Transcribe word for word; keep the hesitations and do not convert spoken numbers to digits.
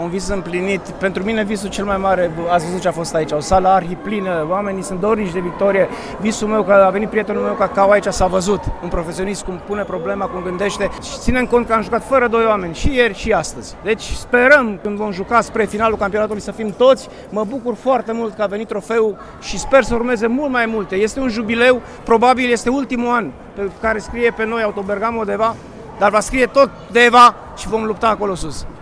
Un vis împlinit, pentru mine visul cel mai mare, ați văzut ce a fost aici, o sală arhiplină, oamenii sunt dornici de victorie. Visul meu, că a venit prietenul meu Cacao aici, s-a văzut, un profesionist cum pune problema, cum gândește și ținem cont că am jucat fără doi oameni, și ieri și astăzi. Deci sperăm când vom juca spre finalul campionatului să fim toți. Mă bucur foarte mult că a venit trofeul și sper să urmeze mult mai multe. Este un jubileu, probabil este ultimul an pe care scrie pe noi Autobergamo de Eva, dar va scrie tot de Eva și vom lupta acolo sus.